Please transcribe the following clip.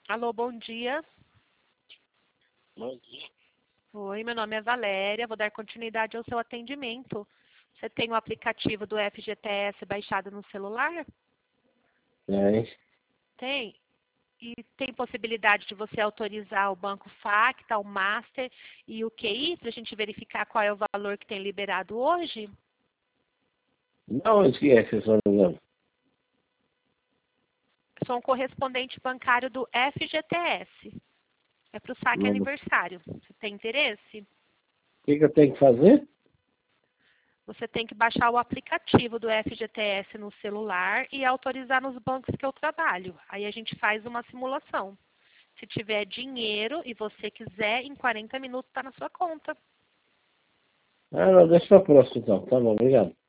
Alô, bom dia. Bom dia. Oi, meu nome é Valéria, vou dar continuidade ao seu atendimento. Você tem o aplicativo do FGTS baixado no celular? É, Tem. E tem possibilidade de você autorizar o Banco Facta, o Master e o QI para a gente verificar qual é o valor que tem liberado hoje? não, onde que é que vocês estão ligando? Sou um correspondente bancário do FGTS. É para o saque O aniversário. Você tem interesse? que eu tenho que fazer? Você tem que baixar o aplicativo do FGTS no celular e autorizar nos bancos que eu trabalho. Aí a gente faz uma simulação. Se tiver dinheiro e você quiser, em 40 minutos está na sua conta. Ah, não, deixa pra próximo então. Tá bom, obrigado.